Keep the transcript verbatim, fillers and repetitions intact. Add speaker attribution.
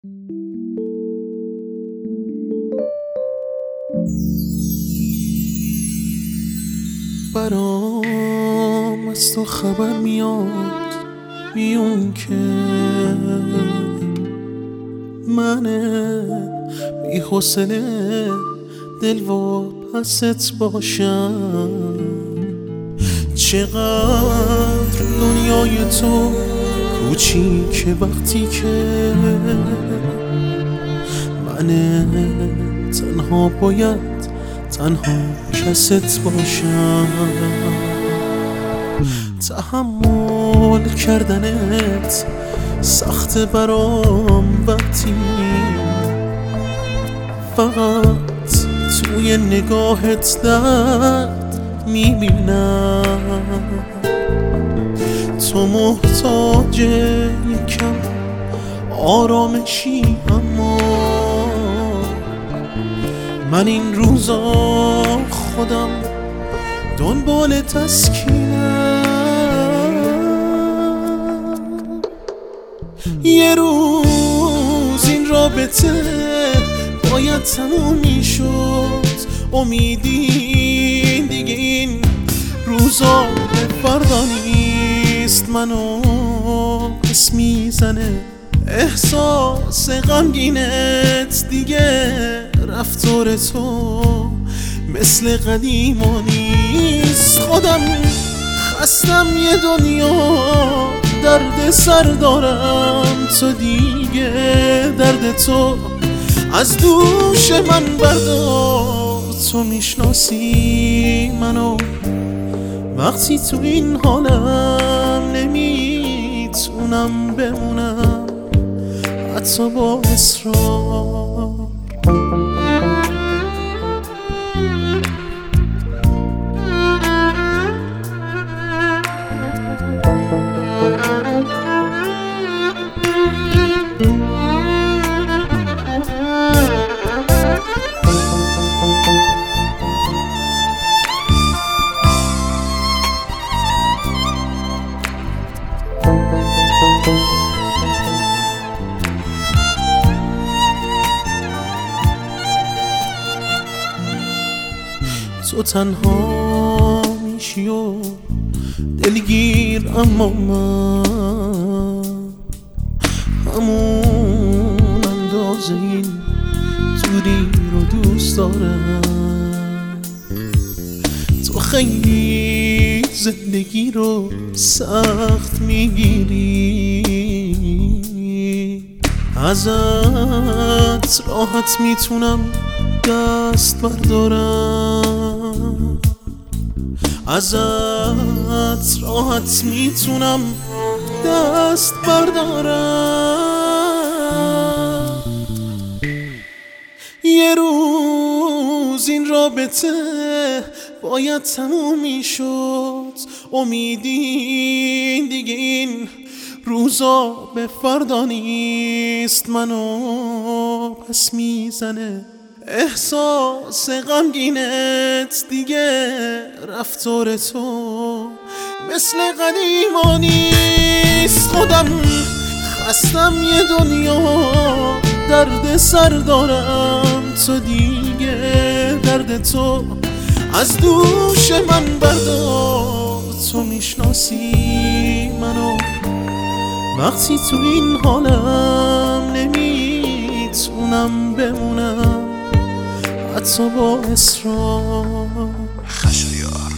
Speaker 1: برام از تو خبر میاد میون که من بی حوصله دل و پست باشم. چقدر دنیای تو کوچیکه وقتی که من تنها باید تنها کست باشم. تحمل کردنت سخت برام وقتی فقط توی نگاهت درد میبینم. تو محتاج یکم آرامشی اما من این روزا خودم دنبال تسکینم. یه روز این رابطه باید تموم میشد، امیدی دیگه این روزا به فردا نیست. منو پس میزنه احساس غمگینت، دیگه رفتار تو مثل قدیما نیست. خودم خستم یه دنیا درد سر دارم، تو دیگه درد تو از دوش من بردار. تو میشناسی منو وقتی تو این حالم نمیتونم بمونم حتی با اصرار. تو تنها میشی و دلگیر، اما من همون اندازه این دوری رو دوست دارم. تو خیلی زندگی رو سخت میگیری، ازت راحت میتونم دست بردارم، ازت راحت میتونم دست بردارم. یه روز این رابطه باید تموم میشد، امیدی دیگه این روزا به فردا نیست. منو پس میزنه احساس غمگینت، دیگه رفتار تو مثل قدیما نیست. خودم خستم یه دنیا درد سر دارم، تو دیگه درد تو از دوش من بردار. تو میشناسی منو وقتی تو این حالم نمیتونم بمونم حتی با اصرار.
Speaker 2: خشایار